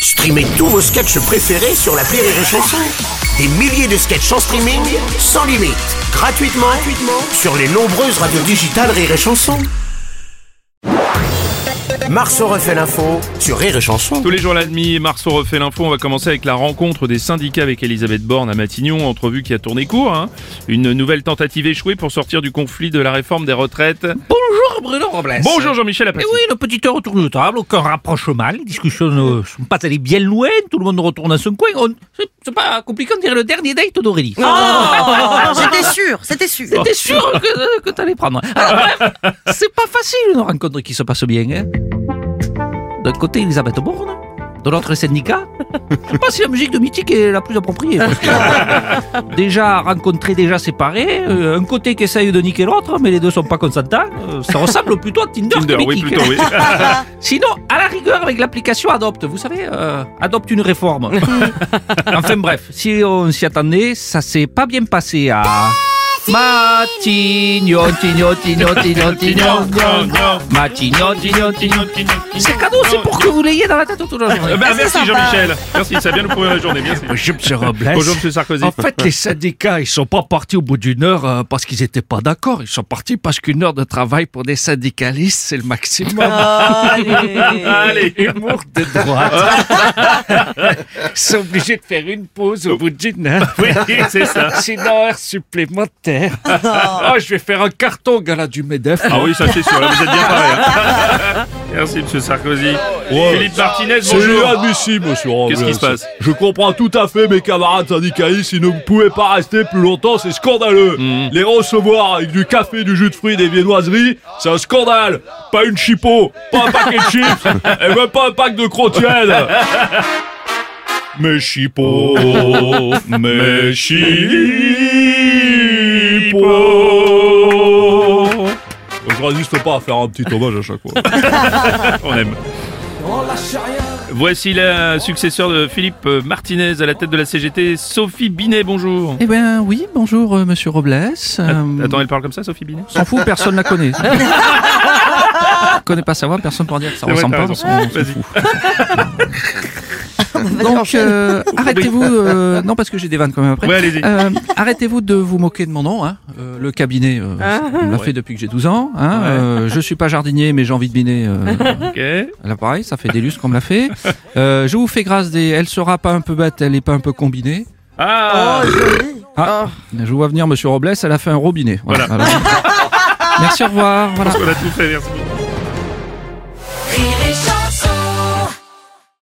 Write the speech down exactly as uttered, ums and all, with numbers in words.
Streamez tous vos sketchs préférés sur l'appli Rire et Chanson. Des milliers de sketchs en streaming, sans limite, gratuitement, gratuitement sur les nombreuses radios digitales Rire et Chanson. Marceau refait l'info sur Rire et Chanson. Tous les jours la demi, Marceau refait l'info. On va commencer avec la rencontre des syndicats avec Elisabeth Borne à Matignon. Entrevue qui a tourné court. Hein. Une nouvelle tentative échouée pour sortir du conflit de la réforme des retraites. Bonjour Bruno Robles. Bonjour Jean-Michel Apathy. Et oui, le petit heure autour de la table, aucun rapprochement, les discussions ne sont pas allées bien loin, tout le monde retourne à son coin. On... C'est, c'est pas compliqué, on dirait le dernier date d'Aurélie. Oh, c'était sûr, c'était sûr. C'était sûr que, que t'allais prendre. Alors bref, c'est pas facile une rencontre qui se passe bien. Hein. D'un côté, Elisabeth Borne, de l'autre, les syndicats. Je sais pas si la musique de Mythique est la plus appropriée. Parce que, déjà rencontrés, déjà séparés, euh, un côté qui essaye de niquer l'autre, mais les deux sont pas consentants. Euh, ça ressemble plutôt à Tinder, Tinder, que oui, Mythique. plutôt, oui. Sinon, à la rigueur, avec l'application Adopte, vous savez, euh, Adopte une réforme. Enfin bref, si on s'y attendait, ça s'est pas bien passé à... Matignon, tignon, tignon, tignon, tignon, Matignon, tignon, tignon, tignon. C'est cadeau, c'est pour que vous l'ayez dans la tête toute la journée. Euh, bah, merci Jean-Michel. Merci, ça vient nous pourrir la journée. Merci. Bonjour M. Robles. Bonjour M. Sarkozy. En fait, les syndicats, ils sont pas partis au bout d'une heure euh, parce qu'ils étaient pas d'accord. Ils sont partis parce qu'une heure de travail pour des syndicalistes, c'est le maximum. Allez. Humour de droite. Ils sont obligés de faire une pause au bout d'une heure. Oui, c'est ça. Sinon, heure supplémentaire. Oh, je vais faire un carton, gala du MEDEF. Ah oui, ça c'est sûr, là, vous êtes bien paré. Hein. Merci M. Sarkozy. Ouais. Philippe Martinez, C'est bonjour. inadmissible, monsieur Robles. Qu'est-ce qui se passe? Je comprends tout à fait mes camarades syndicalistes, ils ne pouvaient pas rester plus longtemps, c'est scandaleux. Mmh. Les recevoir avec du café, du jus de fruits, des viennoiseries, c'est un scandale. Pas une chipot, pas un paquet de chips, et même pas un pack de crotiennes. Mes chipots, mes chipots. Je résiste pas à faire un petit hommage à chaque fois. On aime. Voici la successeur de Philippe Martinez à la tête de la C G T, Sophie Binet, bonjour. Eh ben oui, bonjour euh, Monsieur Robles. Euh, Attends, elle parle comme ça, Sophie Binet? S'en fout, personne la connaît. On connaît pas sa voix, personne pour dire que ça C'est vrai, ressemble t'as pas. raison. On s'en Vas-y. fout. Donc, euh, arrêtez-vous. Euh, non, parce que j'ai des vannes quand même après. Ouais, allez-y. Euh, arrêtez-vous de vous moquer de mon nom. Hein. Euh, le cabinet, euh, on me l'a fait depuis que j'ai douze ans. Hein. Ouais. Euh, je suis pas jardinier, mais j'ai envie de biner. Euh, Ok. là, pareil, ça fait des lustres qu'on me l'a fait. Euh, je vous fais grâce des. Elle sera pas un peu bête, elle est pas un peu combinée. Ah, Ah, je vous vois venir, Monsieur Robles. Elle a fait un robinet. Voilà. Voilà. Voilà. Merci, au revoir. Voilà. on a tout fait, merci beaucoup.